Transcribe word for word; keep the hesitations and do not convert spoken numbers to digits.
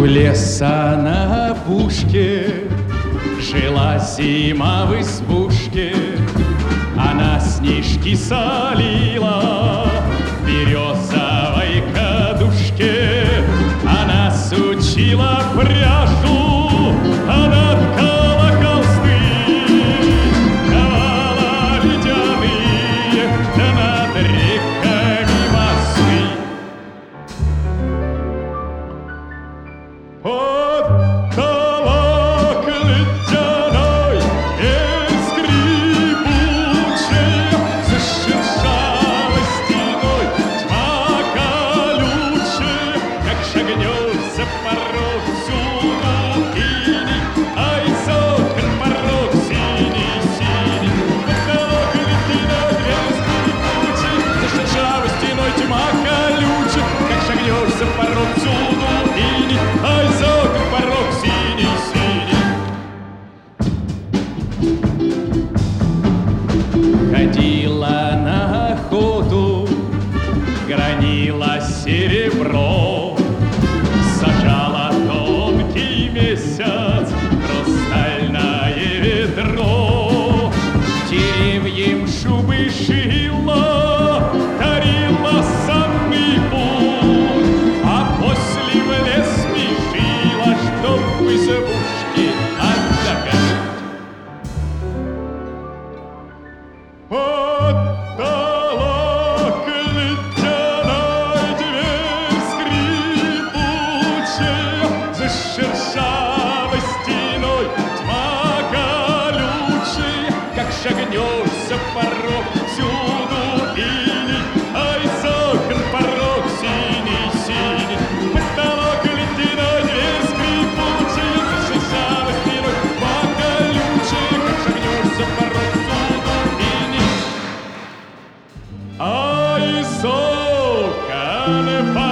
У леса на опушке жила зима в избушке. Она снежки солила в березовой кадушке. Она сучила пряжу, она ткала холсты, ковала ледяные, да над реками мосты. Потолок ледяной, дверь скрипучая, за шершавой стеной тьма колючая. Как шагнешь за порог всюду иней, ай, сокон порог синий-синий. Потолок ледяной, дверь скрипучая, за шершавой стеной тьма колючая. Как шагнешь за порог всюду иней, ай, сокон порог синий-синий. Ходила на охоту, гранила серебро, сажала тонкий месяц хрустальное ведро. Деревьям шубы шила, дарила санный путь, а после в лес спешила, чтоб в избушке отдохнуть. Потолок ледяной, дверь скрипучая, за шершавой стеной тьма колючая. Как шагнешь за порог всюду иней, ай, сокон порог синий-синий. Потолок ледяной, дверь скрипучая, за шершавой стеной тьма колючая. Как шагнешь за порог всюду иней, ай, сокон порог